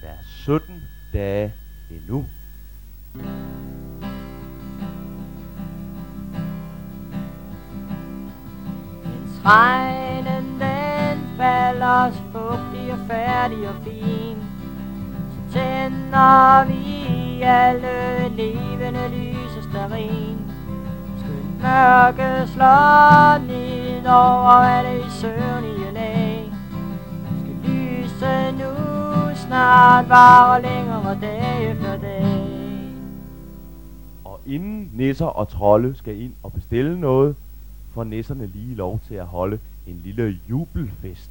der er 17 dage endnu. Mens regnen den falder fugtig og færdig og fin, så tænder vi alle levende lys og stearin. Skønt mørke slår ned over alle i søvnige lag. Skal lyse nu snart varer længere dag efter dag. Og inden nisser og trolde skal ind og bestille noget, får nisserne lige lov til at holde en lille jubelfest.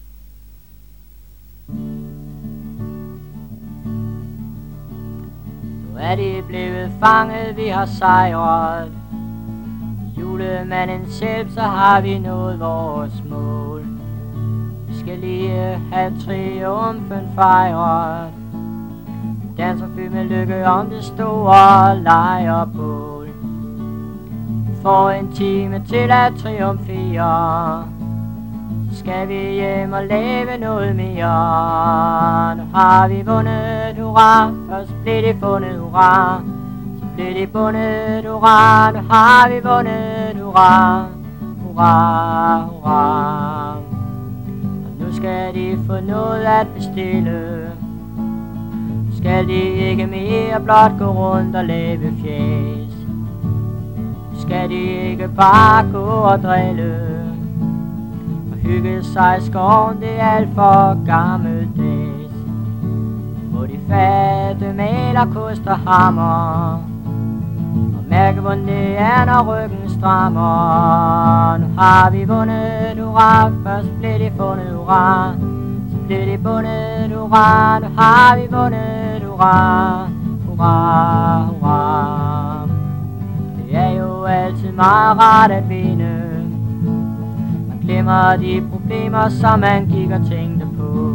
Nu er de blevet fanget, vi har sejret. Julemanden selv, så har vi nået vores mål. Vi skal lige have triumfen fejret. Vi danser fyldt med lykke om det store lejrbål. Vi får en time til at triumfere. Så skal vi hjem og lave noget mere. Nu har vi vundet, hurra. Først blev det fundet, hurra. Så blev det bundet, hurra. Nu har vi vundet, hurra. Hurra, hurra. Og nu skal de få noget at bestille. Nu skal de ikke mere blot gå rundt og lave fjes. Nu skal de ikke bare gå og drille og hygge sig i skoven, det er alt for gammeldags. Må de fatte maler, kost og hammer og mærke, hvordan det er, når ryggen strammer. Nu har vi vundet, hurra. Først blev det fundet, hurra. Så blev det bundet, hurra. Nu har vi vundet, hurra. Hurra, hurra. Det er jo altid meget rart at vinde. Man glemmer de problemer, som man gik og tænkte på.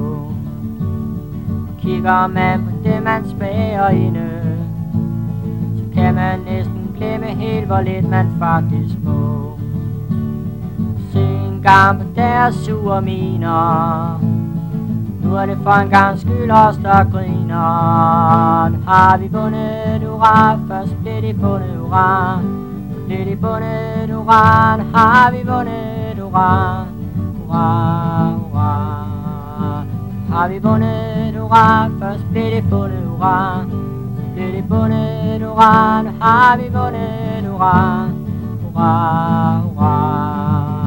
Kigger man på det, man spærer inde, så kan man næsten glemme helt, hvor lidt man faktisk må. Se en gang på deres sure miner. Nu er det for en gang skyld os, der griner. Nu har vi vundet, hurra. Først blev det fundet, hurra. Så blev det bundet, hurra. Nu har vi vundet, hurra. Hurra, hurra. Nu har vi vundet, hurra. Først blev det fundet, hurra. Så blev det bundet, hurra. Nu har vi vundet, hurra. Hurra, hurra.